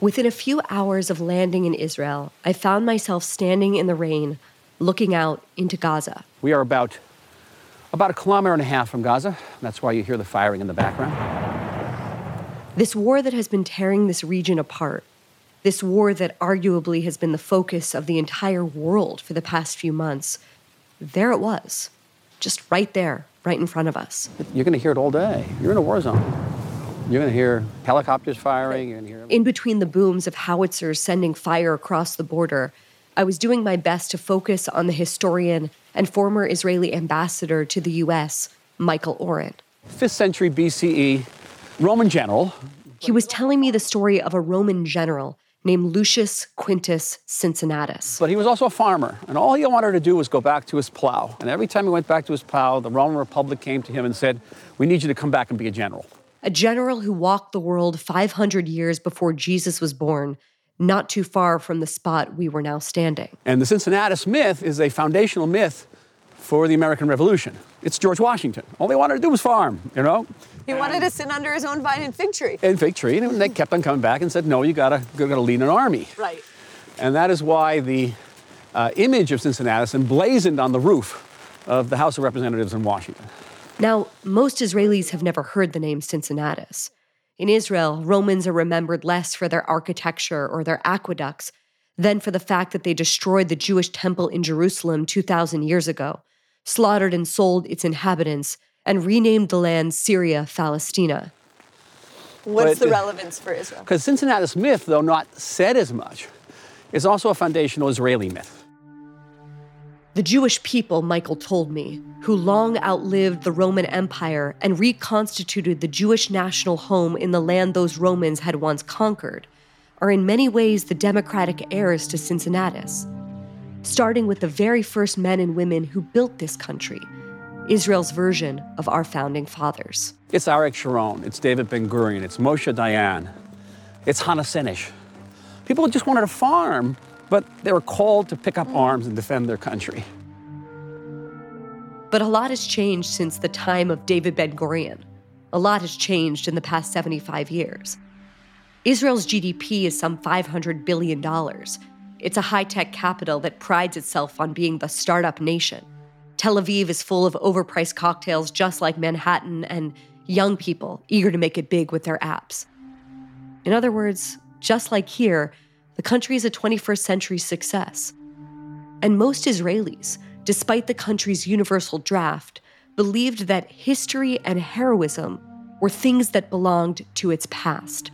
Within a few hours of landing in Israel, I found myself standing in the rain, looking out into Gaza. We are about 1.5 kilometers from Gaza. That's why you hear the firing in the background. This war that has been tearing this region apart, this war that arguably has been the focus of the entire world for the past few months, there it was, just right there, right in front of us. You're going to hear it all day. You're in a war zone. You're going to hear helicopters firing. You're going to hear in between the booms of howitzers sending fire across the border, I was doing my best to focus on the historian and former Israeli ambassador to the U.S., Michael Oren. 5th century BCE, Roman general. He was telling me the story of a Roman general named Lucius Quintus Cincinnatus. But he was also a farmer, and all he wanted to do was go back to his plow. And every time he went back to his plow, the Roman Republic came to him and said, "We need you to come back and be a general." A general who walked the world 500 years before Jesus was born, not too far from the spot we were now standing. And the Cincinnatus myth is a foundational myth for the American Revolution. It's George Washington. All they wanted to do was farm, you know? He wanted to sit under his own vine and fig tree. And fig tree, and they kept on coming back and said, no, you gotta lead an army. Right. And that is why the image of Cincinnatus emblazoned on the roof of the House of Representatives in Washington. Now, most Israelis have never heard the name Cincinnatus. In Israel, Romans are remembered less for their architecture or their aqueducts than for the fact that they destroyed the Jewish temple in Jerusalem 2,000 years ago, slaughtered and sold its inhabitants, and renamed the land Syria Phalestina. What's the relevance for Israel? Because Cincinnatus myth, though not said as much, is also a foundational Israeli myth. The Jewish people, Michael told me, who long outlived the Roman Empire and reconstituted the Jewish national home in the land those Romans had once conquered, are in many ways the democratic heirs to Cincinnatus, starting with the very first men and women who built this country, Israel's version of our founding fathers. It's Arik Sharon, it's David Ben-Gurion, it's Moshe Dayan, it's Hannah Senesh. People just wanted to farm, but they were called to pick up arms and defend their country. But a lot has changed since the time of David Ben-Gurion. A lot has changed in the past 75 years. Israel's GDP is some $500 billion. It's a high-tech capital that prides itself on being the startup nation. Tel Aviv is full of overpriced cocktails just like Manhattan and young people eager to make it big with their apps. In other words, just like here, the country is a 21st century success. And most Israelis, despite the country's universal draft, believed that history and heroism were things that belonged to its past.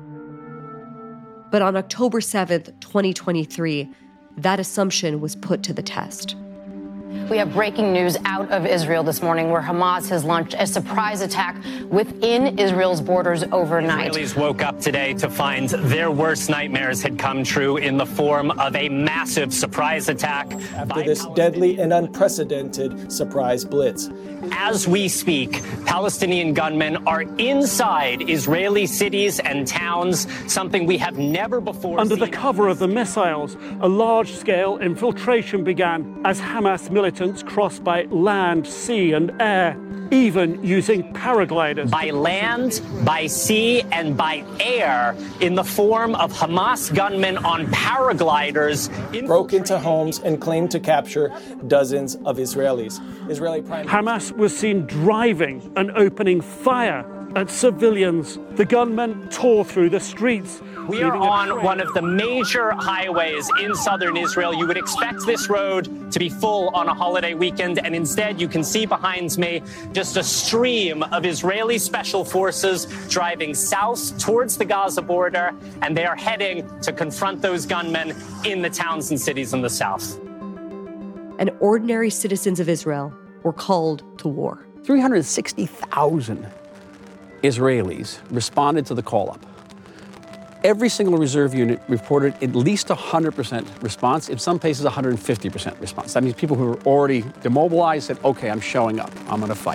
But on October 7th, 2023, that assumption was put to the test. We have breaking news out of Israel this morning where Hamas has launched a surprise attack within Israel's borders overnight. Israelis woke up today to find their worst nightmares had come true in the form of a massive surprise attack. After this deadly and unprecedented surprise blitz. As we speak, Palestinian gunmen are inside Israeli cities and towns, something we have never before Under seen. the cover of the missiles, a large-scale infiltration began as Hamas militants crossed by land, sea, and air, even using paragliders. By land, by sea, and by air, in the form of Hamas gunmen on paragliders. Broke into homes and claimed to capture dozens of Israelis. Hamas was seen driving and opening fire at civilians. The gunmen tore through the streets. We are on one of the major highways in southern Israel. You would expect this road to be full on a holiday weekend, and instead you can see behind me just a stream of Israeli special forces driving south towards the Gaza border, and they are heading to confront those gunmen in the towns and cities in the south. And ordinary citizens of Israel were called to war. 360,000 Israelis responded to the call-up. Every single reserve unit reported at least 100% response, in some cases 150% response. That means people who were already demobilized said, okay, I'm showing up, I'm gonna fight.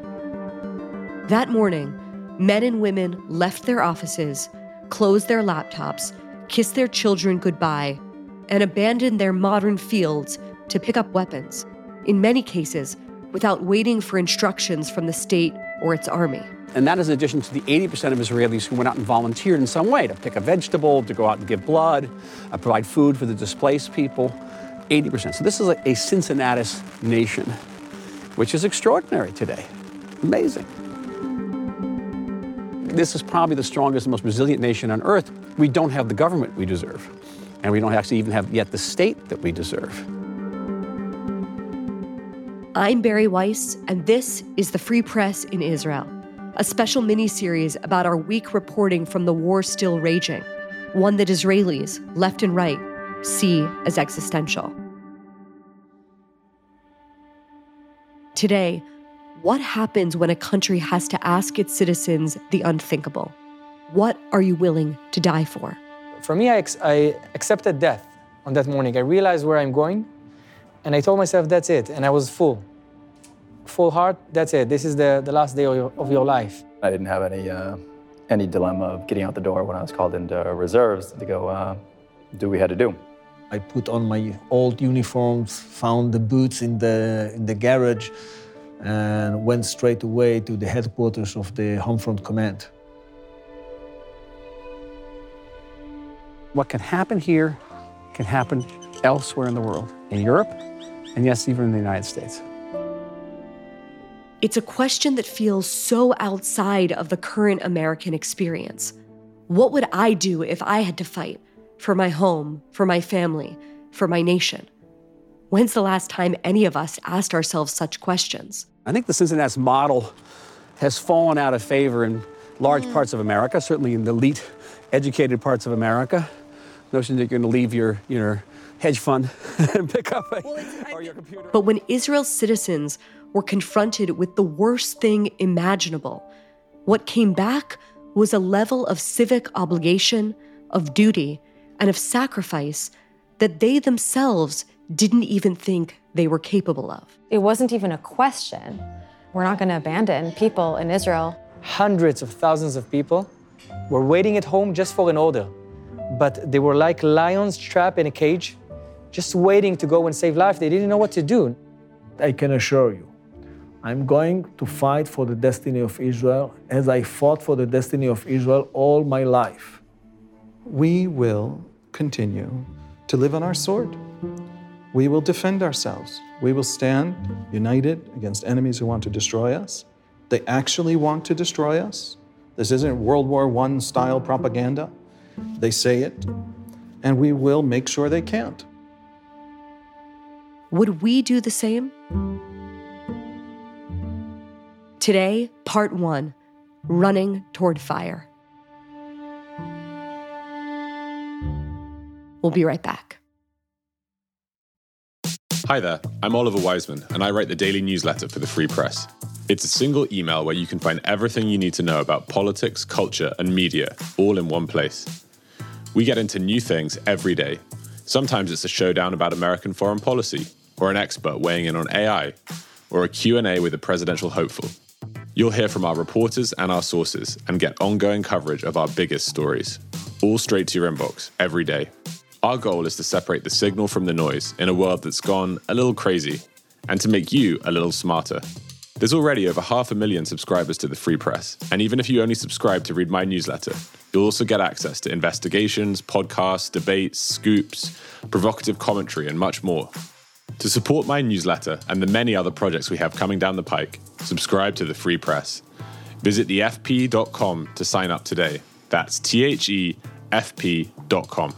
That morning, men and women left their offices, closed their laptops, kissed their children goodbye, and abandoned their modern fields to pick up weapons, in many cases without waiting for instructions from the state or its army. And that is in addition to the 80% of Israelis who went out and volunteered in some way to pick a vegetable, to go out and give blood, provide food for the displaced people. 80%. So this is a Cincinnatus nation, which is extraordinary today. Amazing. This is probably the strongest and most resilient nation on earth. We don't have the government we deserve. And we don't actually even have yet the state that we deserve. I'm Bari Weiss, and this is The Free Press in Israel, a special mini-series about our week reporting from the war still raging, one that Israelis, left and right, see as existential. Today, what happens when a country has to ask its citizens the unthinkable? What are you willing to die for? For me, I accepted death on that morning. I realized where I'm going, and I told myself, that's it. And I was full heart, that's it. This is the last day of your life. I didn't have any dilemma of getting out the door when I was called into reserves to go do what we had to do. I put on my old uniforms, found the boots in the garage, and went straight away to the headquarters of the Homefront Command. What can happen here can happen elsewhere in the world, in Europe, and yes, even in the United States. It's a question that feels so outside of the current American experience. What would I do if I had to fight for my home, for my family, for my nation? When's the last time any of us asked ourselves such questions? I think the Cincinnatus model has fallen out of favor in large parts of America, certainly in the elite, educated parts of America. Notion that you're going to leave your hedge fund and pick up your computer. But when Israel's citizens were confronted with the worst thing imaginable, what came back was a level of civic obligation, of duty, and of sacrifice that they themselves didn't even think they were capable of. It wasn't even a question. We're not going to abandon people in Israel. Hundreds of thousands of people were waiting at home just for an order. But they were like lions trapped in a cage, just waiting to go and save life. They didn't know what to do. I can assure you, I'm going to fight for the destiny of Israel as I fought for the destiny of Israel all my life. We will continue to live on our sword. We will defend ourselves. We will stand united against enemies who want to destroy us. They actually want to destroy us. This isn't World War I style propaganda. They say it, and we will make sure they can't. Would we do the same? Today, part 1, running toward fire. We'll be right back. Hi there, I'm Oliver Wiseman, and I write the daily newsletter for the Free Press. It's a single email where you can find everything you need to know about politics, culture, and media, all in one place. We get into new things every day. Sometimes it's a showdown about American foreign policy, or an expert weighing in on AI, or a Q&A with a presidential hopeful. You'll hear from our reporters and our sources and get ongoing coverage of our biggest stories, all straight to your inbox every day. Our goal is to separate the signal from the noise in a world that's gone a little crazy, and to make you a little smarter. There's already over 500,000 subscribers to the Free Press, and even if you only subscribe to read my newsletter, you'll also get access to investigations, podcasts, debates, scoops, provocative commentary, and much more. To support my newsletter and the many other projects we have coming down the pike, subscribe to the Free Press. Visit thefp.com to sign up today. That's thefp.com.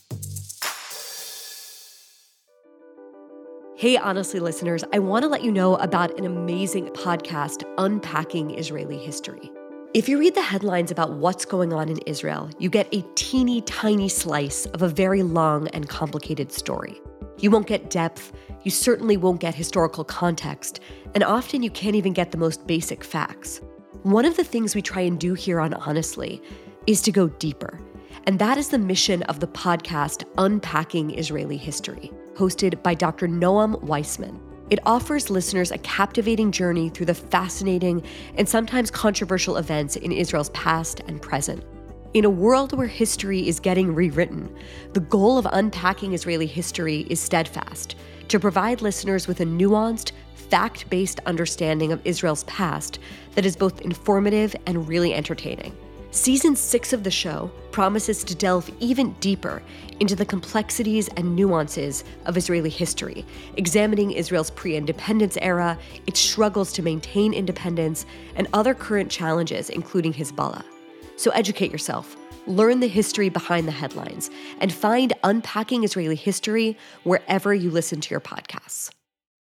Hey, Honestly listeners, I want to let you know about an amazing podcast, Unpacking Israeli History. If you read the headlines about what's going on in Israel, you get a teeny tiny slice of a very long and complicated story. You won't get depth, you certainly won't get historical context, and often you can't even get the most basic facts. One of the things we try and do here on Honestly is to go deeper, and that is the mission of the podcast Unpacking Israeli History, hosted by Dr. Noam Weissman. It offers listeners a captivating journey through the fascinating and sometimes controversial events in Israel's past and present. In a world where history is getting rewritten, the goal of Unpacking Israeli History is steadfast, to provide listeners with a nuanced, fact-based understanding of Israel's past that is both informative and really entertaining. Season 6 of the show promises to delve even deeper into the complexities and nuances of Israeli history, examining Israel's pre-independence era, its struggles to maintain independence, and other current challenges, including Hezbollah. So educate yourself, learn the history behind the headlines, and find Unpacking Israeli History wherever you listen to your podcasts.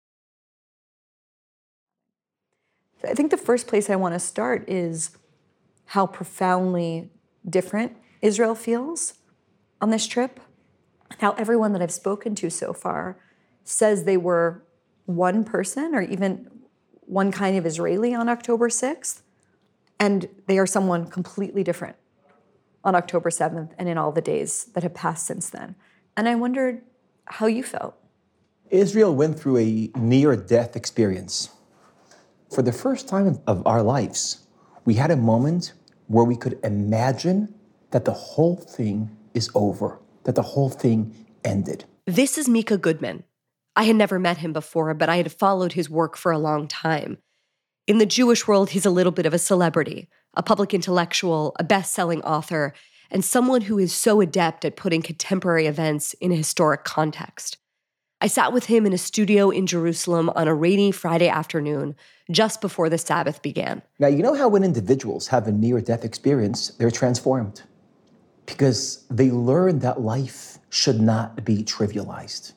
I think the first place I want to start is how profoundly different Israel feels on this trip. How everyone that I've spoken to so far says they were one person or even one kind of Israeli on October 6th, and they are someone completely different on October 7th and in all the days that have passed since then. And I wondered how you felt. Israel went through a near-death experience. For the first time of our lives, we had a moment where we could imagine that the whole thing is over, that the whole thing ended. This is Mika Goodman. I had never met him before, but I had followed his work for a long time. In the Jewish world, he's a little bit of a celebrity, a public intellectual, a best-selling author, and someone who is so adept at putting contemporary events in a historic context. I sat with him in a studio in Jerusalem on a rainy Friday afternoon, just before the Sabbath began. Now, you know how when individuals have a near-death experience, they're transformed? Because they learn that life should not be trivialized.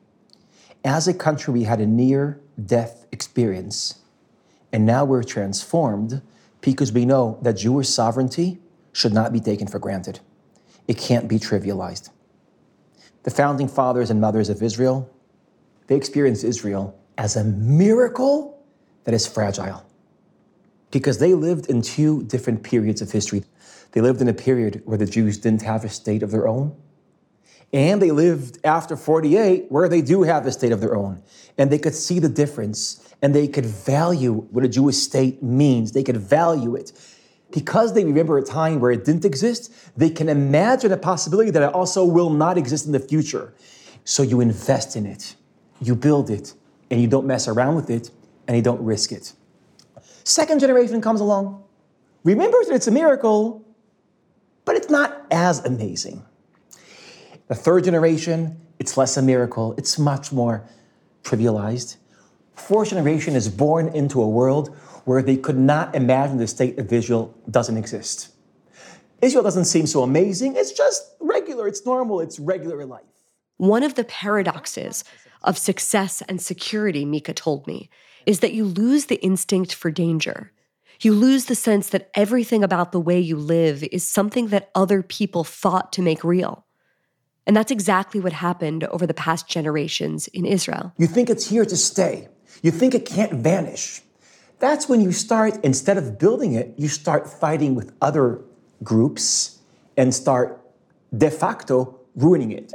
As a country, we had a near-death experience, and now we're transformed because we know that Jewish sovereignty should not be taken for granted. It can't be trivialized. The founding fathers and mothers of Israel, they experienced Israel as a miracle that is fragile because they lived in two different periods of history. They lived in a period where the Jews didn't have a state of their own, and they lived after 48 where they do have a state of their own, and they could see the difference, and they could value what a Jewish state means. They could value it. Because they remember a time where it didn't exist, they can imagine a possibility that it also will not exist in the future. So you invest in it, you build it, and you don't mess around with it, and you don't risk it. Second generation comes along, remembers that it's a miracle, but it's not as amazing. The third generation, it's less a miracle, it's much more trivialized. Fourth generation is born into a world where they could not imagine the state of Israel doesn't exist. Israel doesn't seem so amazing. It's just regular. It's normal. It's regular life. One of the paradoxes of success and security, Mika told me, is that you lose the instinct for danger. You lose the sense that everything about the way you live is something that other people fought to make real. And that's exactly what happened over the past generations in Israel. You think it's here to stay. You think it can't vanish. That's when you start, instead of building it, you start fighting with other groups and start de facto ruining it.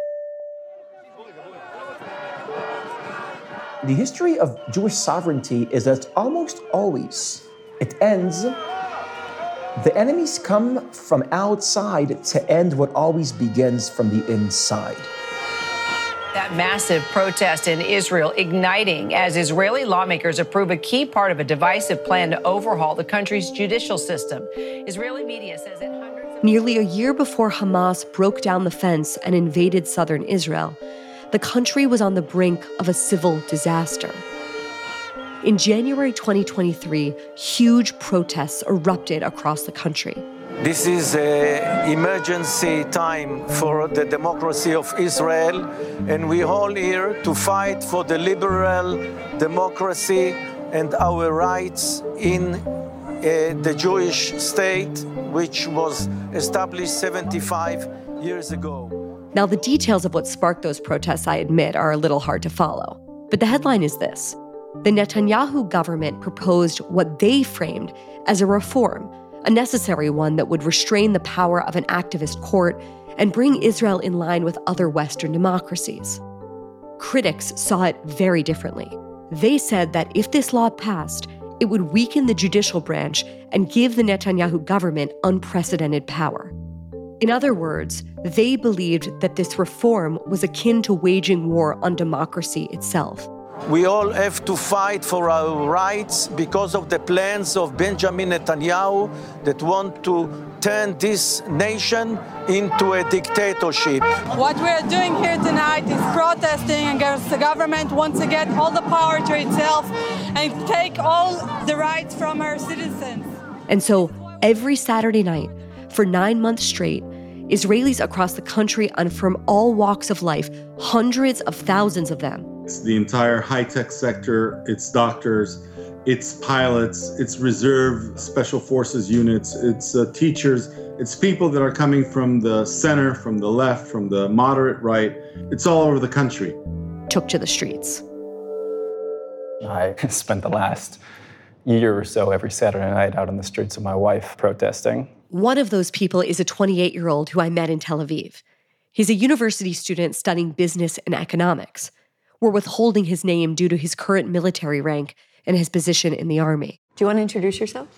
The history of Jewish sovereignty is that almost always it ends. The enemies come from outside to end what always begins from the inside. That massive protest in Israel igniting as Israeli lawmakers approve a key part of a divisive plan to overhaul the country's judicial system. Israeli media says that Nearly a year before Hamas broke down the fence and invaded southern Israel, the country was on the brink of a civil disaster. In January 2023, huge protests erupted across the country. This is an emergency time for the democracy of Israel, and we're all here to fight for the liberal democracy and our rights in the Jewish state, which was established 75 years ago. Now, the details of what sparked those protests, I admit, are a little hard to follow. But the headline is this: the Netanyahu government proposed what they framed as a reform, a necessary one that would restrain the power of an activist court and bring Israel in line with other Western democracies. Critics saw it very differently. They said that if this law passed, it would weaken the judicial branch and give the Netanyahu government unprecedented power. In other words, they believed that this reform was akin to waging war on democracy itself. We all have to fight for our rights because of the plans of Benjamin Netanyahu that want to turn this nation into a dictatorship. What we are doing here tonight is protesting against the government wants to get all the power to itself and take all the rights from our citizens. And so every Saturday night, for 9 months straight, Israelis across the country and from all walks of life, hundreds of thousands of them. It's the entire high-tech sector, it's doctors, it's pilots, it's reserve special forces units, it's teachers, it's people that are coming from the center, from the left, from the moderate right. It's all over the country. Took to the streets. I spent the last year or so every Saturday night out on the streets with my wife protesting. One of those people is a 28-year-old who I met in Tel Aviv. He's a university student studying business and economics. We're withholding his name due to his current military rank and his position in the army. Do you want to introduce yourself?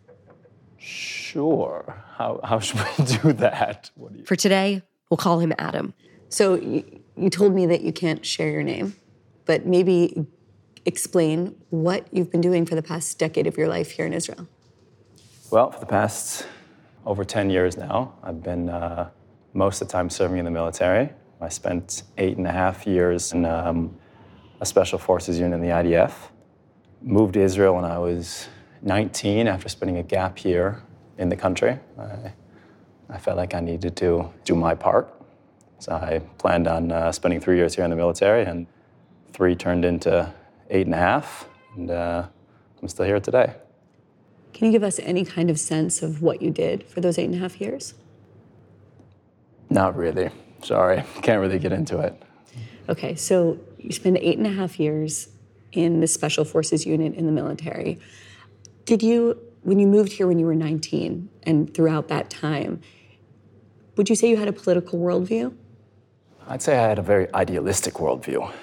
Sure. How should we do that? For today, we'll call him Adam. So you told me that you can't share your name, but maybe explain what you've been doing for the past decade of your life here in Israel. Well, for the past over 10 years now, I've been most of the time serving in the military. I spent 8.5 years in a special forces unit in the IDF. Moved to Israel when I was 19 after spending a gap year in the country. I felt like I needed to do my part. So I planned on spending 3 years here in the military, and 3 turned into 8.5, and I'm still here today. Can you give us any kind of sense of what you did for those 8.5 years? Not really. Sorry, can't really get into it. Okay, so you spent 8.5 years in the Special Forces unit in the military. Did you, when you moved here when you were 19 and throughout that time, would you say you had a political worldview? I'd say I had a very idealistic worldview.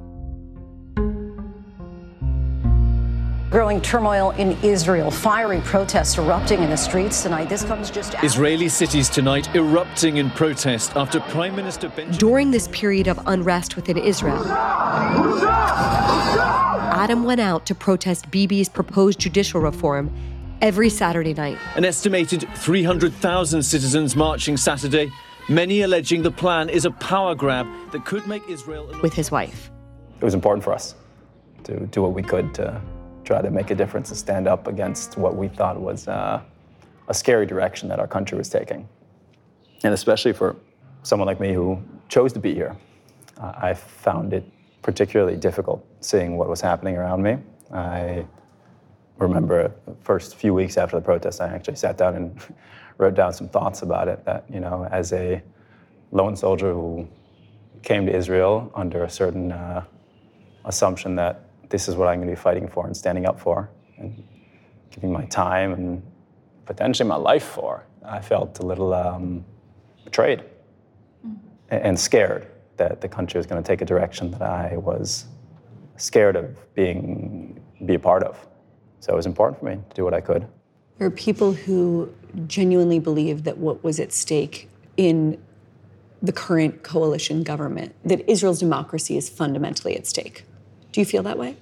Growing turmoil in Israel, fiery protests erupting in the streets tonight. This comes just after Israeli cities tonight erupting in protest after Prime Minister Benjamin... During this period of unrest within Israel, Adam went out to protest Bibi's proposed judicial reform every Saturday night. An estimated 300,000 citizens marching Saturday, many alleging the plan is a power grab that could make Israel... With his wife. It was important for us to do what we could to try to make a difference and stand up against what we thought was a scary direction that our country was taking. And especially for someone like me who chose to be here, I found it particularly difficult seeing what was happening around me. I remember the first few weeks after the protest, I actually sat down and wrote down some thoughts about it that, you know, as a lone soldier who came to Israel under a certain assumption that this is what I'm going to be fighting for and standing up for and giving my time and potentially my life for, I felt a little betrayed and scared that the country was going to take a direction that I was scared of be a part of. So it was important for me to do what I could. There are people who genuinely believe that what was at stake in the current coalition government, that Israel's democracy is fundamentally at stake. Do you feel that way?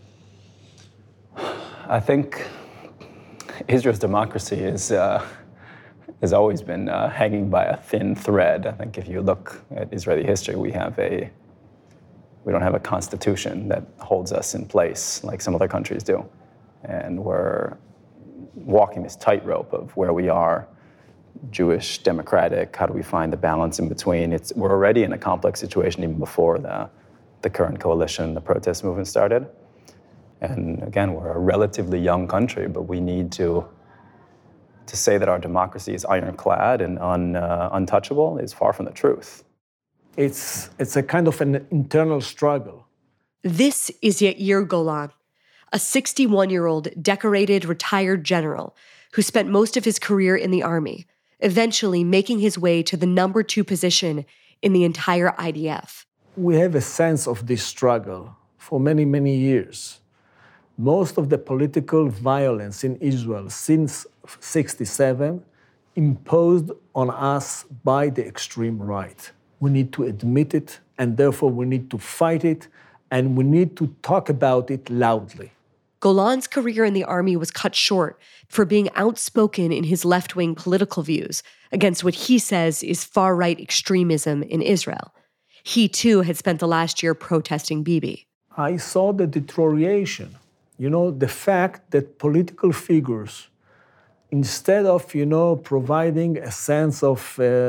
I think Israel's democracy has always been hanging by a thin thread. I think if you look at Israeli history, we don't have a constitution that holds us in place like some other countries do. And we're walking this tightrope of where we are, Jewish, democratic, how do we find the balance in between? We're already in a complex situation even before the current coalition, the protest movement started. And again, we're a relatively young country, but we need to say that our democracy is ironclad and untouchable is far from the truth. It's a kind of an internal struggle. This is Yair Golan, a 61-year-old decorated retired general who spent most of his career in the army, eventually making his way to the number 2 position in the entire IDF. We have a sense of this struggle for many, many years. Most of the political violence in Israel since 1967 imposed on us by the extreme right. We need to admit it, and therefore we need to fight it and we need to talk about it loudly. Golan's career in the army was cut short for being outspoken in his left-wing political views against what he says is far-right extremism in Israel. He, too, had spent the last year protesting Bibi. I saw the deterioration. The fact that political figures, instead of, providing a sense of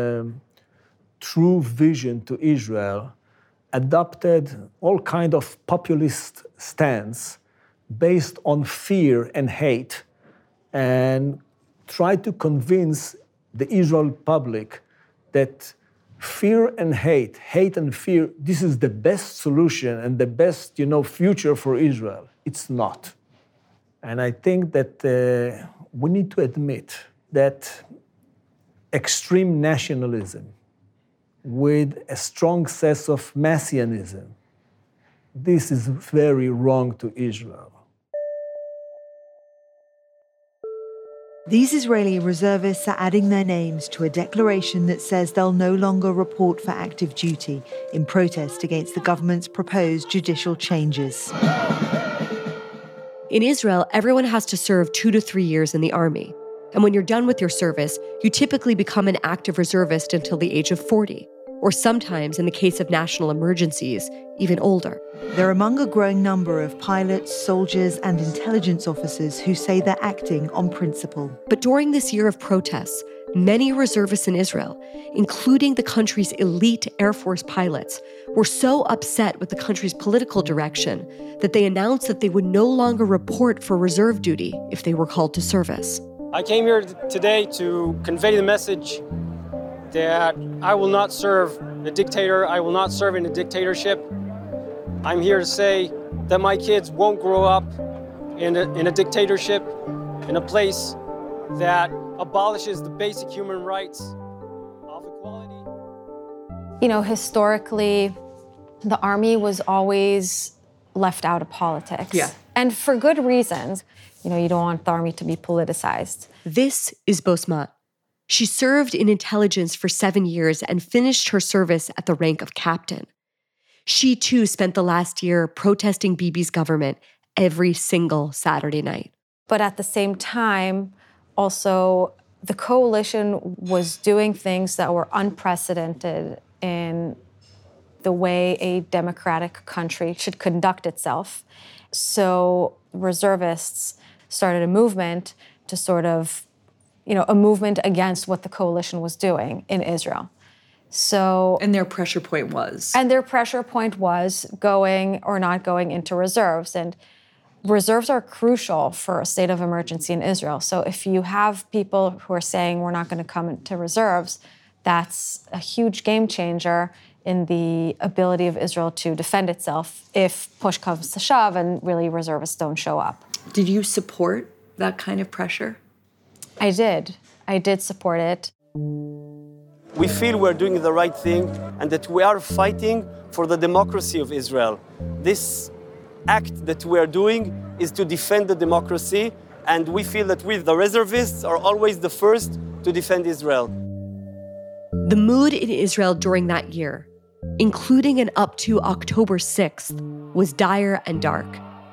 true vision to Israel, adopted all kind of populist stance based on fear and hate, and tried to convince the Israel public that fear and hate and fear, this is the best solution and the best, future for Israel. It's not. And I think that we need to admit that extreme nationalism with a strong sense of messianism, this is very wrong to Israel. These Israeli reservists are adding their names to a declaration that says they'll no longer report for active duty in protest against the government's proposed judicial changes. In Israel, everyone has to serve 2 to 3 years in the army. And when you're done with your service, you typically become an active reservist until the age of 40, or sometimes, in the case of national emergencies, even older. They're among a growing number of pilots, soldiers, and intelligence officers who say they're acting on principle. But during this year of protests, many reservists in Israel, including the country's elite Air Force pilots, were so upset with the country's political direction that they announced that they would no longer report for reserve duty if they were called to service. I came here today to convey the message that I will not serve a dictator, I will not serve in a dictatorship. I'm here to say that my kids won't grow up in a dictatorship, in a place that abolishes the basic human rights of equality. Historically, the army was always left out of politics. Yeah. And for good reasons. You don't want the army to be politicized. This is Bosmat. She served in intelligence for 7 years and finished her service at the rank of captain. She, too, spent the last year protesting Bibi's government every single Saturday night. But at the same time, also, the coalition was doing things that were unprecedented in the way a democratic country should conduct itself. So reservists started a movement to sort of, a movement against what the coalition was doing in Israel. And their pressure point was? And their pressure point was going or not going into reserves. And reserves are crucial for a state of emergency in Israel. So if you have people who are saying we're not going to come into reserves, that's a huge game changer in the ability of Israel to defend itself if push comes to shove and really reservists don't show up. Did you support that kind of pressure? I did. I did support it. We feel we're doing the right thing and that we are fighting for the democracy of Israel. This act that we are doing is to defend the democracy, and we feel that we, the reservists, are always the first to defend Israel. The mood in Israel during that year, including and up to October 6th, was dire and dark.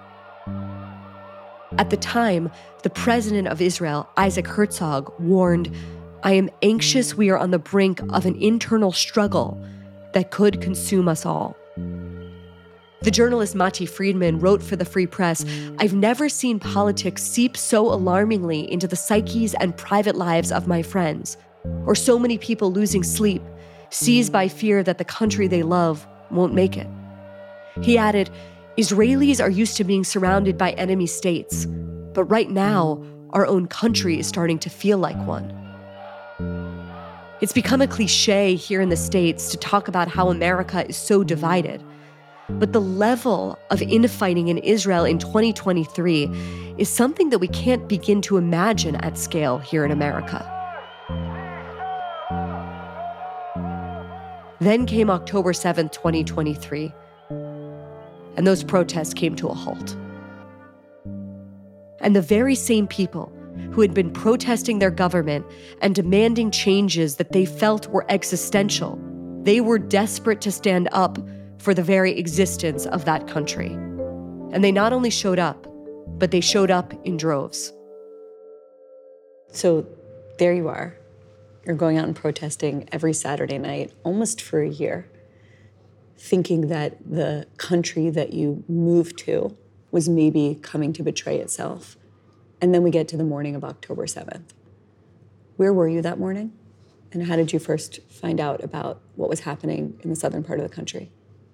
At the time, the president of Israel, Isaac Herzog, warned, "I am anxious we are on the brink of an internal struggle that could consume us all." The journalist Mati Friedman wrote for the Free Press, "I've never seen politics seep so alarmingly into the psyches and private lives of my friends, or so many people losing sleep, seized by fear that the country they love won't make it." He added, "Israelis are used to being surrounded by enemy states, but right now, our own country is starting to feel like one." It's become a cliche here in the States to talk about how America is so divided. But the level of infighting in Israel in 2023 is something that we can't begin to imagine at scale here in America. Then came October 7th, 2023, and those protests came to a halt. And the very same people who had been protesting their government and demanding changes that they felt were existential, they were desperate to stand up for the very existence of that country. And they not only showed up, but they showed up in droves. So there you are. You're going out and protesting every Saturday night, almost for a year, thinking that the country that you moved to was maybe coming to betray itself. And then we get to the morning of October 7th. Where were you that morning? And how did you first find out about what was happening in the southern part of the country?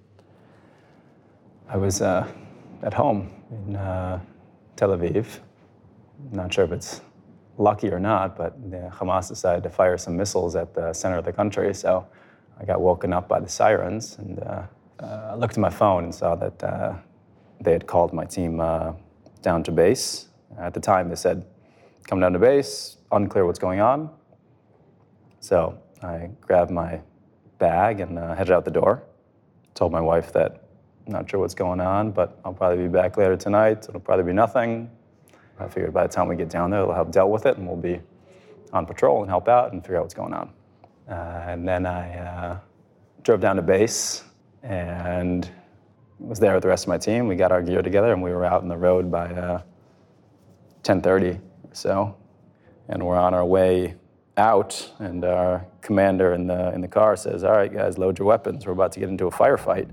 I was at home in Tel Aviv. Not sure if it's lucky or not, but the Hamas decided to fire some missiles at the center of the country, so I got woken up by the sirens, and I looked at my phone and saw that they had called my team down to base. At the time, they said, come down to base, unclear what's going on. So I grabbed my bag and headed out the door. Told my wife that I'm not sure what's going on, but I'll probably be back later tonight. It'll probably be nothing. I figured by the time we get down there, they'll have dealt with it, and we'll be on patrol and help out and figure out what's going on. And then I drove down to base and was there with the rest of my team. We got our gear together, and we were out on the road by 10:30 or so. And we're on our way out, and our commander in the car says, all right, guys, load your weapons. We're about to get into a firefight.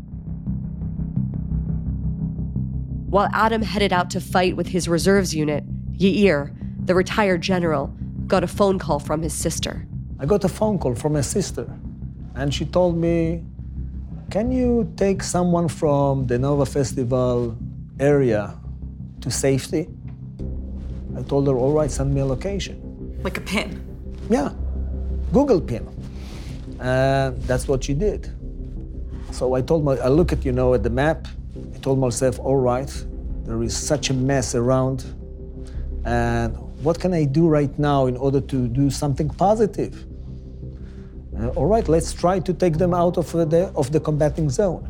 While Adam headed out to fight with his reserves unit, Yair, the retired general, got a phone call from his sister. I got a phone call from my sister, and she told me, can you take someone from the Nova Festival area to safety? I told her, all right, send me a location. Like a pin? Yeah, Google pin. And that's what she did. So I look at, at the map. I told myself, all right, there is such a mess around, and what can I do right now in order to do something positive? All right, let's try to take them out of the combating zone.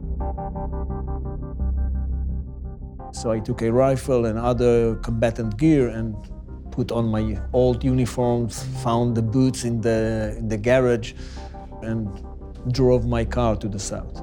So I took a rifle and other combatant gear and put on my old uniforms, found the boots in the garage, and drove my car to the south.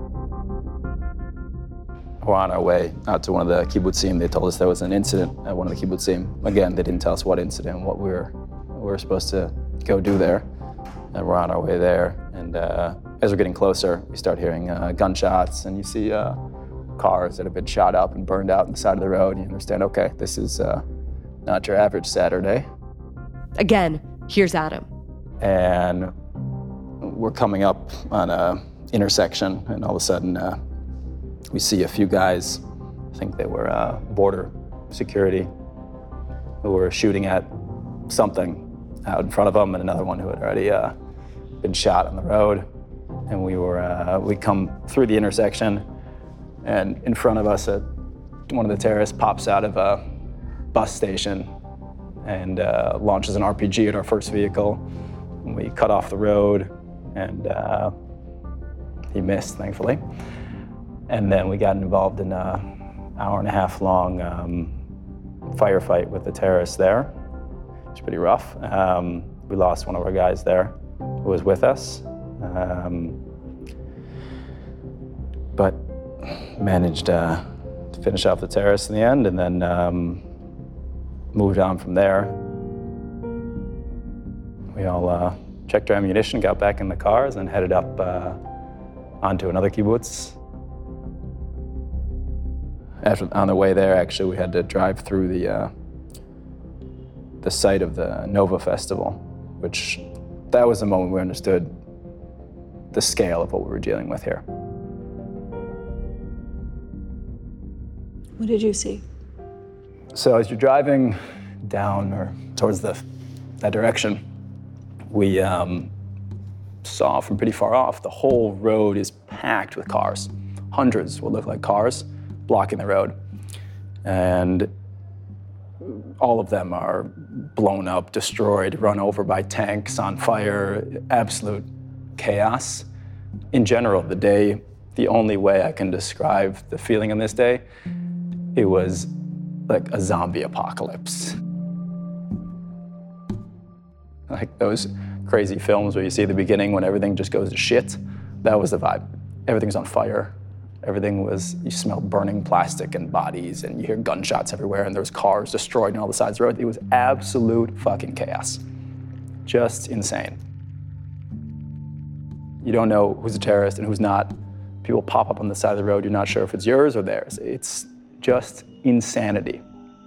We're on our way out to one of the kibbutzim. They told us there was an incident at one of the kibbutzim. Again, they didn't tell us what incident, what we were supposed to go do there. And we're on our way there. And as we're getting closer, we start hearing gunshots, and you see cars that have been shot up and burned out on the side of the road. And you understand, okay, this is not your average Saturday. Again, here's Adam. And we're coming up on a intersection, and all of a sudden, we see a few guys, I think they were border security, who were shooting at something out in front of them, and another one who had already been shot on the road. And we come through the intersection, and in front of us, one of the terrorists pops out of a bus station and launches an RPG at our first vehicle. And we cut off the road, and he missed, thankfully. And then we got involved in an hour-and-a-half long firefight with the terrorists there. It's pretty rough. We lost one of our guys there who was with us, but managed to finish off the terrorists in the end, and then moved on from there. We all checked our ammunition, got back in the cars, and headed up onto another kibbutz. On the way there, actually, we had to drive through the site of the Nova Festival, which that was the moment we understood the scale of what we were dealing with here. What did you see? So as you're driving down or towards that direction, we saw from pretty far off, the whole road is packed with cars. Hundreds, what look like cars, blocking the road. And all of them are blown up, destroyed, run over by tanks, on fire, absolute chaos. In general, the only way I can describe the feeling on this day, it was like a zombie apocalypse. Like those crazy films where you see the beginning when everything just goes to shit. That was the vibe. everything was on fire. Everything was, you smell burning plastic and bodies, and you hear gunshots everywhere, and there was cars destroyed on all the sides of the road. It was absolute fucking chaos. Just insane. You don't know who's a terrorist and who's not. People pop up on the side of the road, you're not sure if it's yours or theirs. It's just insanity.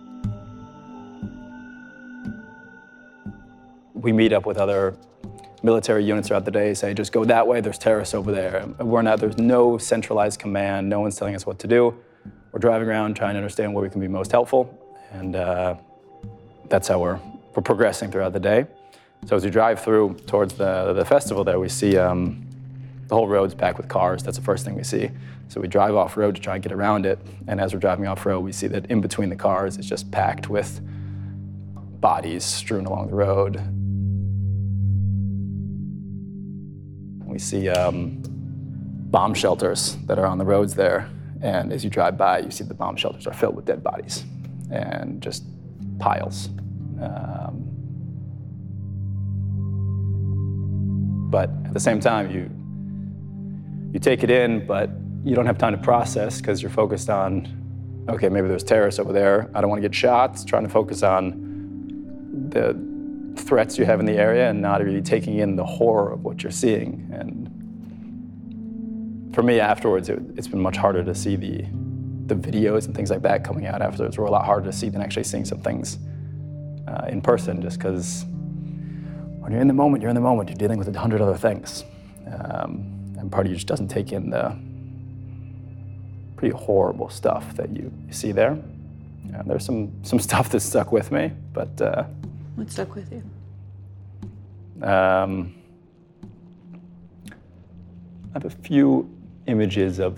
We meet up with other military units throughout the day, say, just go that way, there's terrorists over there. There's no centralized command, no one's telling us what to do. We're driving around trying to understand where we can be most helpful, and that's how we're progressing throughout the day. So as we drive through towards the festival there, we see the whole road's packed with cars. That's the first thing we see. So we drive off-road to try and get around it, and as we're driving off-road, we see that in between the cars, it's just packed with bodies strewn along the road. We see bomb shelters that are on the roads there, and as you drive by, you see the bomb shelters are filled with dead bodies and just piles. But at the same time, you take it in, but you don't have time to process because you're focused on, okay, maybe there's terrorists over there. I don't want to get shot. Trying to focus on the threats you have in the area and not really taking in the horror of what you're seeing. And for me, afterwards, it's been much harder to see the videos and things like that coming out afterwards. Were a lot harder to see than actually seeing some things in person, just because when you're in the moment, you're in the moment. You're dealing with 100 other things. And part of you just doesn't take in the pretty horrible stuff that you see there. There's some stuff that stuck with me, but what stuck with you? I have a few images of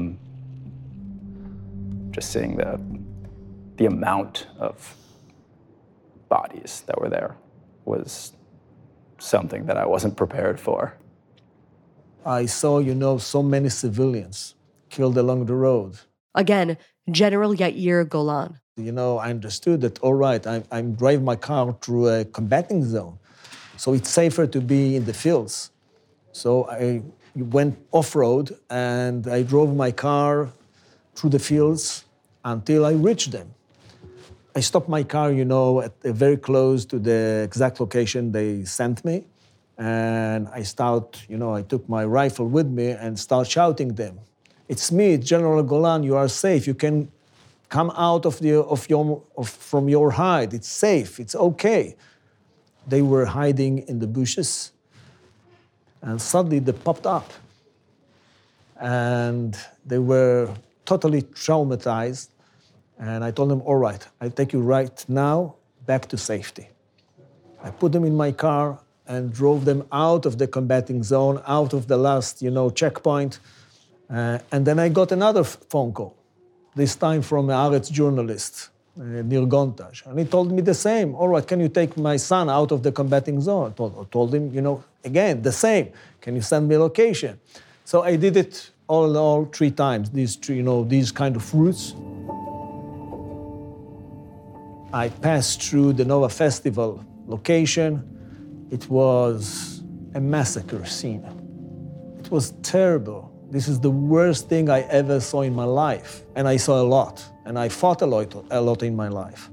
just seeing the amount of bodies that were there was something that I wasn't prepared for. I saw, so many civilians killed along the road. Again, General Yair Golan. I understood that, all right, I'm driving my car through a combating zone, so it's safer to be in the fields. So I went off-road, and I drove my car through the fields until I reached them. I stopped my car, very close to the exact location they sent me, and I I took my rifle with me and start shouting them. It's me, it's General Golan, you are safe, you can come out from your hide. It's safe. It's okay. They were hiding in the bushes, and suddenly they popped up, and they were totally traumatized. And I told them, all right, I take you right now back to safety. I put them in my car and drove them out of the combating zone, out of the last, checkpoint. And then I got another phone call. This time from an Haaretz journalist, Nir Gontaj. And he told me the same. All right, can you take my son out of the combating zone? I told him, again, the same. Can you send me a location? So I did it all in all 3 times, these kind of routes. I passed through the Nova Festival location. It was a massacre scene. It was terrible. This is the worst thing I ever saw in my life. And I saw a lot. And I fought a lot in my life.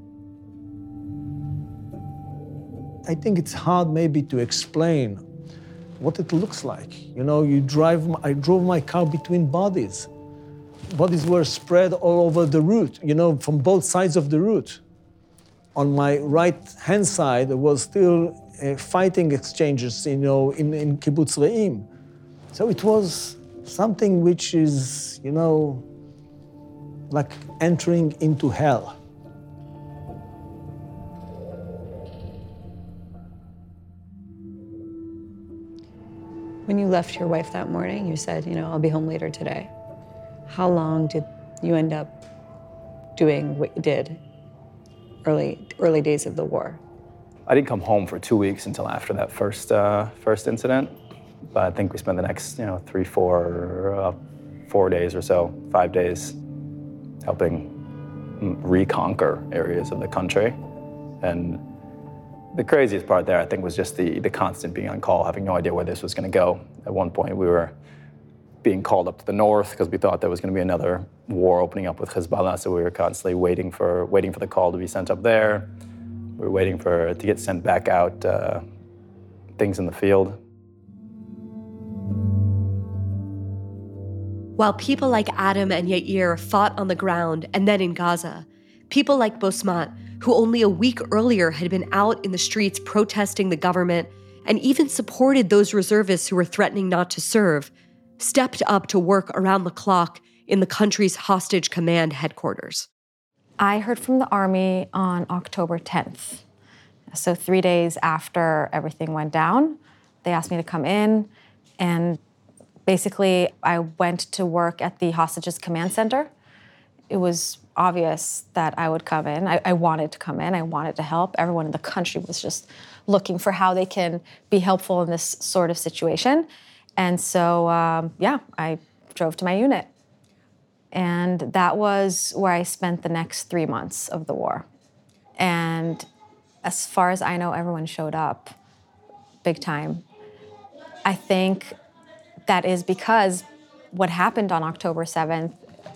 I think it's hard maybe to explain what it looks like. I drove my car between bodies. Bodies were spread all over the route, from both sides of the route. On my right-hand side, there was still fighting exchanges, in Kibbutz Re'im. So it was something which is, like entering into hell. When you left your wife that morning, you said, I'll be home later today. How long did you end up doing what you did early days of the war? I didn't come home for 2 weeks until after that first incident. But I think we spent the next, 3, 4 days or so, 5 days, helping reconquer areas of the country. And the craziest part there, I think, was just the constant being on call, having no idea where this was going to go. At one point, we were being called up to the north because we thought there was going to be another war opening up with Hezbollah, so we were constantly waiting for the call to be sent up there. We were waiting to get sent back out, things in the field. While people like Adam and Yair fought on the ground and then in Gaza, people like Bosmat, who only a week earlier had been out in the streets protesting the government and even supported those reservists who were threatening not to serve, stepped up to work around the clock in the country's hostage command headquarters. I heard from the Army on October 10th. So 3 days after everything went down, they asked me to come in, and basically I went to work at the Hostages Command Center. It was obvious that I would come in. I wanted to come in. I wanted to help. Everyone in the country was just looking for how they can be helpful in this sort of situation. And so, I drove to my unit. And that was where I spent the next 3 months of the war. And as far as I know, everyone showed up big time. I think that is because what happened on October 7th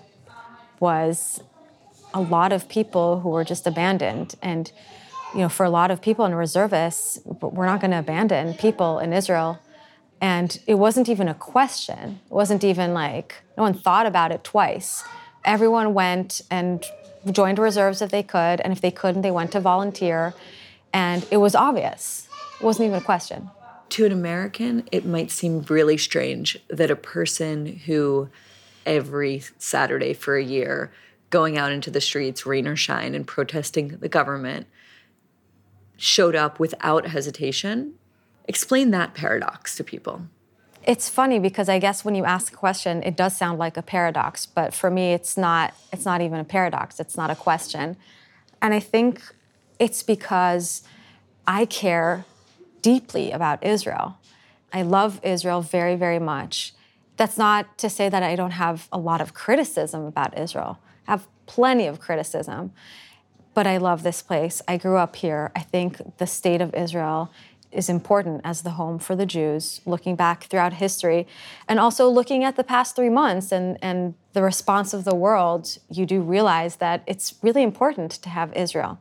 was a lot of people who were just abandoned. And, for a lot of people and reservists, we're not going to abandon people in Israel. And it wasn't even a question. It wasn't even like, no one thought about it twice. Everyone went and joined reserves if they could, and if they couldn't, they went to volunteer. And it was obvious. It wasn't even a question. To an American, it might seem really strange that a person who every Saturday for a year going out into the streets, rain or shine, and protesting the government showed up without hesitation. Explain that paradox to people. It's funny because I guess when you ask a question, it does sound like a paradox, but for me, it's not even a paradox. It's not a question. And I think it's because I care deeply about Israel. I love Israel very, very much. That's not to say that I don't have a lot of criticism about Israel. I have plenty of criticism, but I love this place. I grew up here. I think the state of Israel is important as the home for the Jews, looking back throughout history, and also looking at the past 3 months and the response of the world, you do realize that it's really important to have Israel.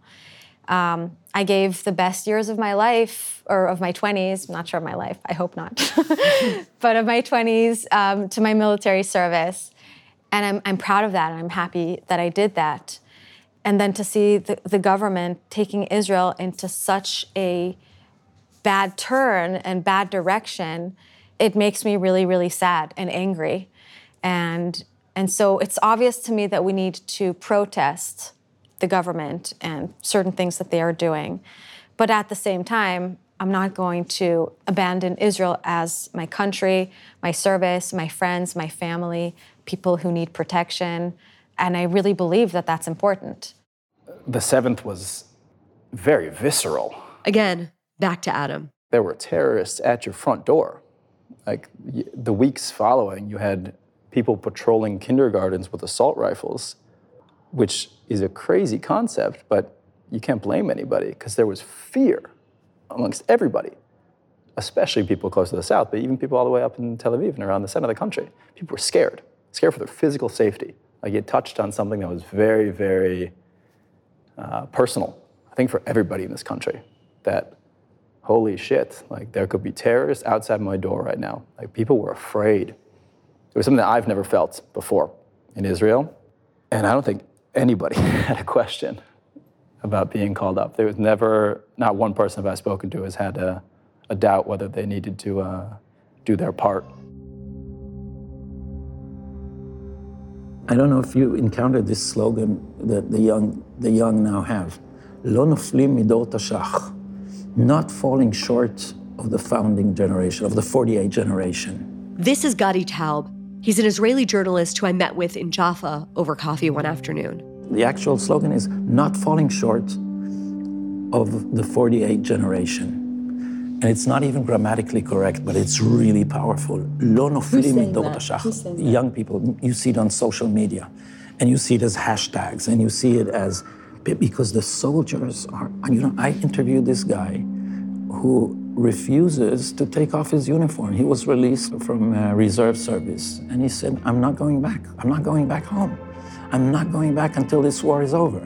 I gave the best years of my life, or of my 20s, I'm not sure of my life, I hope not, but of my 20s to my military service. And I'm proud of that, and I'm happy that I did that. And then to see the government taking Israel into such a bad turn and bad direction, it makes me really, really sad and angry. And so it's obvious to me that we need to protest the government and certain things that they are doing. But at the same time, I'm not going to abandon Israel as my country, my service, my friends, my family, people who need protection. And I really believe that that's important. The 7th was very visceral. Again, back to Adam. There were terrorists at your front door. Like, the weeks following, you had people patrolling kindergartens with assault rifles, which is a crazy concept, but you can't blame anybody because there was fear amongst everybody, especially people close to the south, but even people all the way up in Tel Aviv and around the center of the country. People were scared for their physical safety. Like, it touched on something that was very, very personal, I think, for everybody in this country, that holy shit, like, there could be terrorists outside my door right now. Like, people were afraid. It was something that I've never felt before in Israel, and I don't think anybody had a question about being called up. There was never, not one person I've spoken to has had a doubt whether they needed to do their part. I don't know if you encountered this slogan that the young now have. Lo noflim midor tashach. Not falling short of the founding generation, of the 48 generation. This is Gadi Taub. He's an Israeli journalist who I met with in Jaffa over coffee one afternoon. The actual slogan is not falling short of the 48 generation. And it's not even grammatically correct, but it's really powerful. Lo noflim midor tashach. Young people, you see it on social media, and you see it as hashtags, and you see it as, because the soldiers are, I interviewed this guy who refuses to take off his uniform. He was released from reserve service, and he said, I'm not going back. I'm not going back home. I'm not going back until this war is over.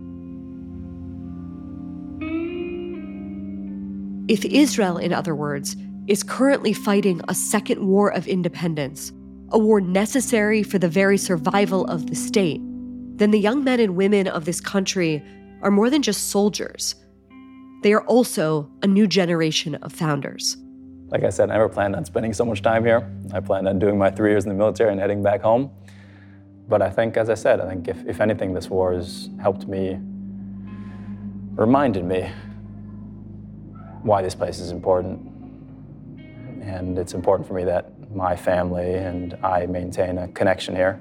If Israel, in other words, is currently fighting a second war of independence, a war necessary for the very survival of the state, then the young men and women of this country are more than just soldiers. They are also a new generation of founders. Like I said, I never planned on spending so much time here. I planned on doing my 3 years in the military and heading back home. But I think, as I said, I think if anything, this war has helped me, reminded me why this place is important. And it's important for me that my family and I maintain a connection here.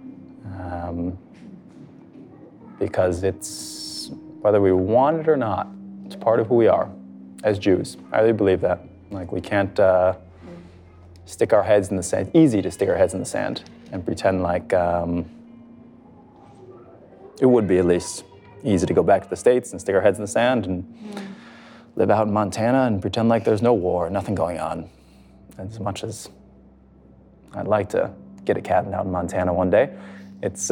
Because it's, whether we want it or not, it's part of who we are as Jews. I really believe that. Like, we can't stick our heads in the sand. It's easy to stick our heads in the sand and pretend like it would be at least easy to go back to the States and stick our heads in the sand and live out in Montana and pretend like there's no war, nothing going on. As much as I'd like to get a cabin out in Montana one day, it's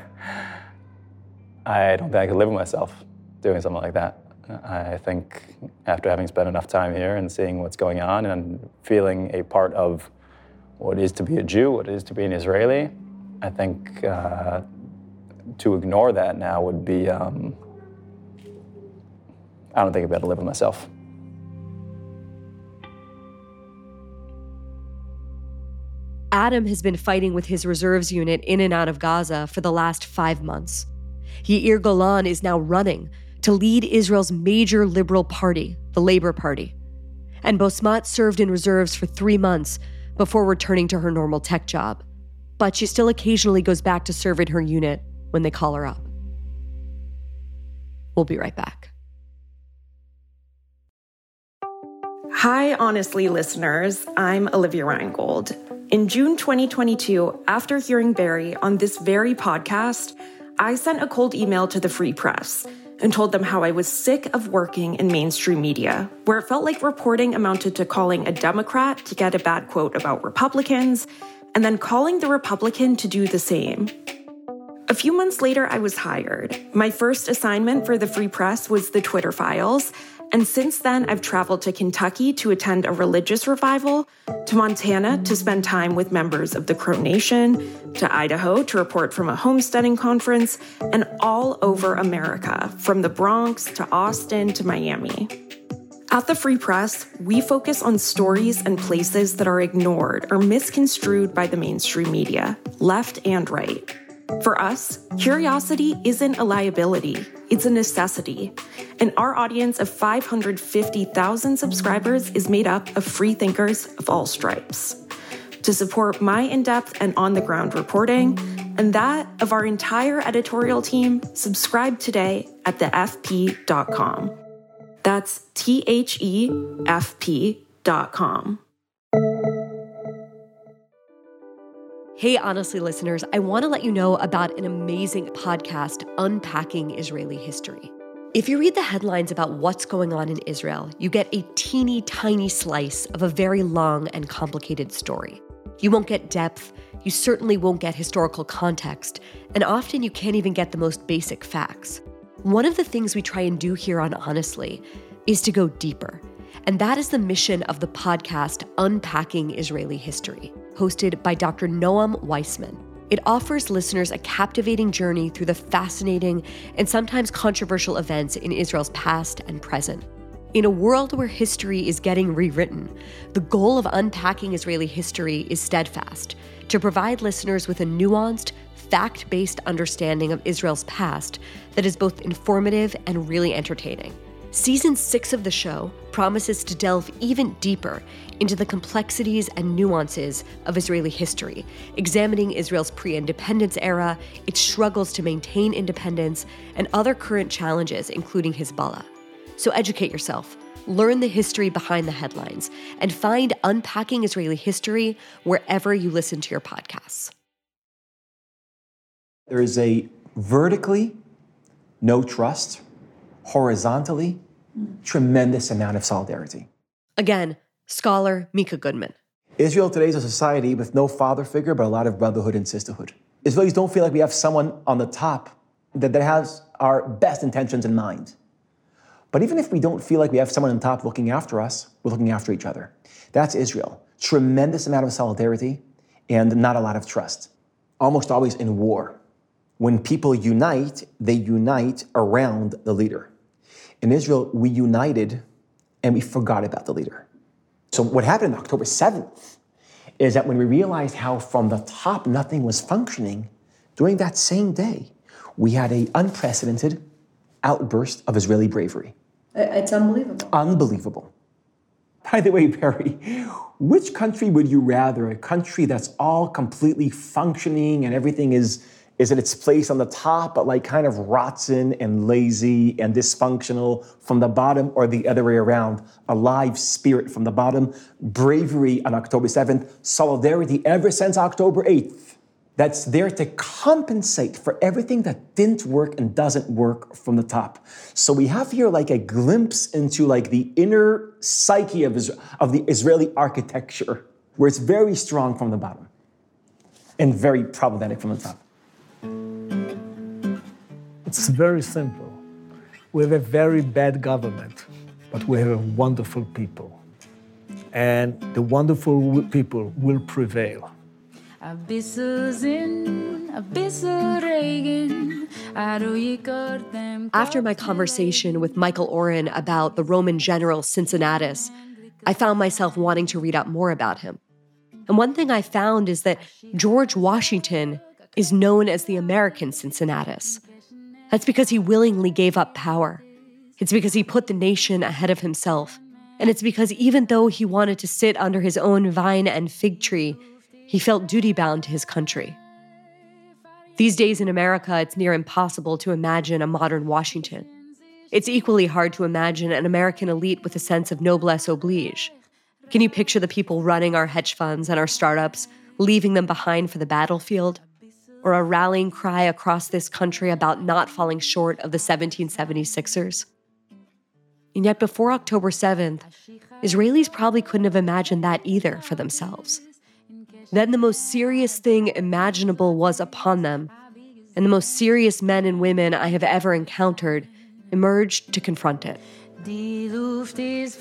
I don't think I could live with myself doing something like that. I think after having spent enough time here and seeing what's going on and feeling a part of what it is to be a Jew, what it is to be an Israeli, I think to ignore that now would be, I don't think I'd be able to live with myself. Adam has been fighting with his reserves unit in and out of Gaza for the last 5 months. Yair Golan is now running to lead Israel's major liberal party, the Labor Party. And Bosmat served in reserves for 3 months before returning to her normal tech job. But she still occasionally goes back to serve in her unit when they call her up. We'll be right back. Hi, Honestly listeners. I'm Olivia Reingold. In June 2022, after hearing Barry on this very podcast, I sent a cold email to the Free Press and told them how I was sick of working in mainstream media, where it felt like reporting amounted to calling a Democrat to get a bad quote about Republicans, and then calling the Republican to do the same. A few months later, I was hired. My first assignment for the Free Press was the Twitter Files, and since then, I've traveled to Kentucky to attend a religious revival, to Montana to spend time with members of the Crow Nation, to Idaho to report from a homesteading conference, and all over America, from the Bronx to Austin to Miami. At the Free Press, we focus on stories and places that are ignored or misconstrued by the mainstream media, left and right. For us, curiosity isn't a liability, it's a necessity. And our audience of 550,000 subscribers is made up of free thinkers of all stripes. To support my in-depth and on-the-ground reporting, and that of our entire editorial team, subscribe today at thefp.com. That's THEFP.com. Hey, Honestly listeners, I want to let you know about an amazing podcast, Unpacking Israeli History. If you read the headlines about what's going on in Israel, you get a teeny tiny slice of a very long and complicated story. You won't get depth, you certainly won't get historical context, and often you can't even get the most basic facts. One of the things we try and do here on Honestly is to go deeper, and that is the mission of the podcast Unpacking Israeli History, hosted by Dr. Noam Weissman. It offers listeners a captivating journey through the fascinating and sometimes controversial events in Israel's past and present. In a world where history is getting rewritten, the goal of Unpacking Israeli History is steadfast, to provide listeners with a nuanced, fact-based understanding of Israel's past that is both informative and really entertaining. Season 6 of the show promises to delve even deeper into the complexities and nuances of Israeli history, examining Israel's pre-independence era, its struggles to maintain independence, and other current challenges, including Hezbollah. So educate yourself, learn the history behind the headlines, and find Unpacking Israeli History wherever you listen to your podcasts. There is a vertically no trust, horizontally tremendous amount of solidarity. Again, scholar Mika Goodman. Israel today is a society with no father figure, but a lot of brotherhood and sisterhood. Israelis don't feel like we have someone on the top that has our best intentions in mind. But even if we don't feel like we have someone on top looking after us, we're looking after each other. That's Israel. Tremendous amount of solidarity and not a lot of trust. Almost always in war. When people unite, they unite around the leader. In Israel, we united and we forgot about the leader. So what happened on October 7th is that when we realized how from the top nothing was functioning, during that same day, we had an unprecedented outburst of Israeli bravery. It's unbelievable. Unbelievable. By the way, Perry, which country would you rather? A country that's all completely functioning and everything is in its place on the top, but like kind of rotten and lazy and dysfunctional from the bottom, or the other way around, a live spirit from the bottom, bravery on October 7th, solidarity ever since October 8th, that's there to compensate for everything that didn't work and doesn't work from the top. So we have here like a glimpse into like the inner psyche of the Israeli architecture, where it's very strong from the bottom and very problematic from the top. It's very simple. We have a very bad government, but we have wonderful people. And the wonderful people will prevail. After my conversation with Michael Oren about the Roman general Cincinnatus, I found myself wanting to read up more about him. And one thing I found is that George Washington is known as the American Cincinnatus. That's because he willingly gave up power. It's because he put the nation ahead of himself. And it's because even though he wanted to sit under his own vine and fig tree, he felt duty-bound to his country. These days in America, it's near impossible to imagine a modern Washington. It's equally hard to imagine an American elite with a sense of noblesse oblige. Can you picture the people running our hedge funds and our startups, leaving them behind for the battlefield? Or a rallying cry across this country about not falling short of the 1776ers? And yet before October 7th, Israelis probably couldn't have imagined that either for themselves. Then the most serious thing imaginable was upon them, and the most serious men and women I have ever encountered emerged to confront it. Die Luft ist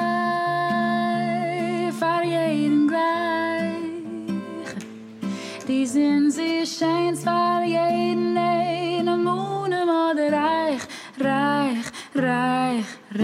frei, für jeden gleich. Die sind sie schön, für jeden ein, am Monen oder reich, reich, reich,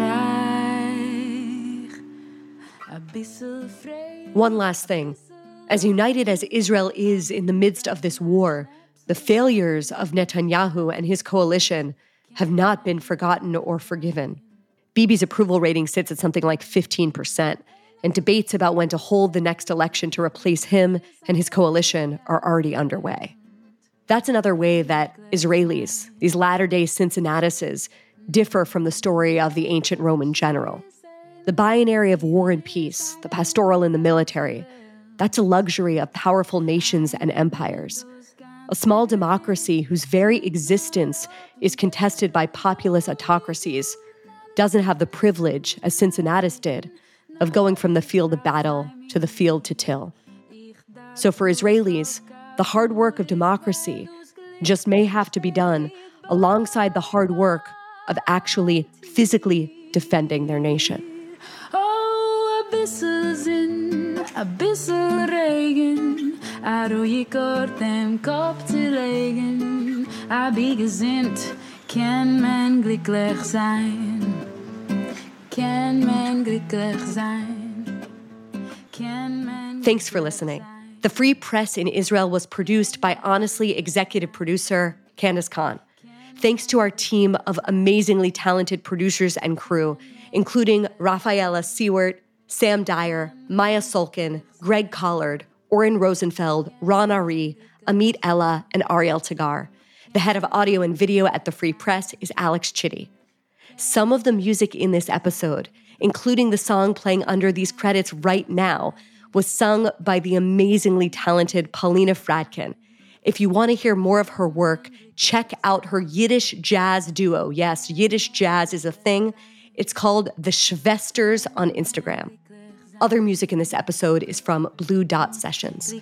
reich. A bisschen frei. One last thing. As united as Israel is in the midst of this war, the failures of Netanyahu and his coalition have not been forgotten or forgiven. Bibi's approval rating sits at something like 15%, and debates about when to hold the next election to replace him and his coalition are already underway. That's another way that Israelis, these latter-day Cincinnatus's, differ from the story of the ancient Roman general. The binary of war and peace, the pastoral and the military, that's a luxury of powerful nations and empires. A small democracy whose very existence is contested by populous autocracies doesn't have the privilege, as Cincinnatus did, of going from the field of battle to the field to till. So for Israelis, the hard work of democracy just may have to be done alongside the hard work of actually physically defending their nation. Oh, a bissel Sinn, a bissel Regen, ado je kort dem Kopf zu legen, hab ich gesinnt, kann man glücklich sein, kann man glücklich sein, kann man. Thanks for listening. The Free Press in Israel was produced by Honestly executive producer Candace Khan. Thanks to our team of amazingly talented producers and crew, including Rafaela Seward, Sam Dyer, Maya Solkin, Greg Collard, Oren Rosenfeld, Ron Ari, Amit Ella, and Ariel Tagar. The head of audio and video at the Free Press is Alex Chitty. Some of the music in this episode, including the song playing under these credits right now, was sung by the amazingly talented Paulina Fradkin. If you want to hear more of her work, check out her Yiddish jazz duo. Yes, Yiddish jazz is a thing. It's called The Schwesters on Instagram. Other music in this episode is from Blue Dot Sessions.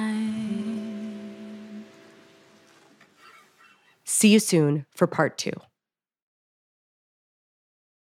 See you soon for part 2.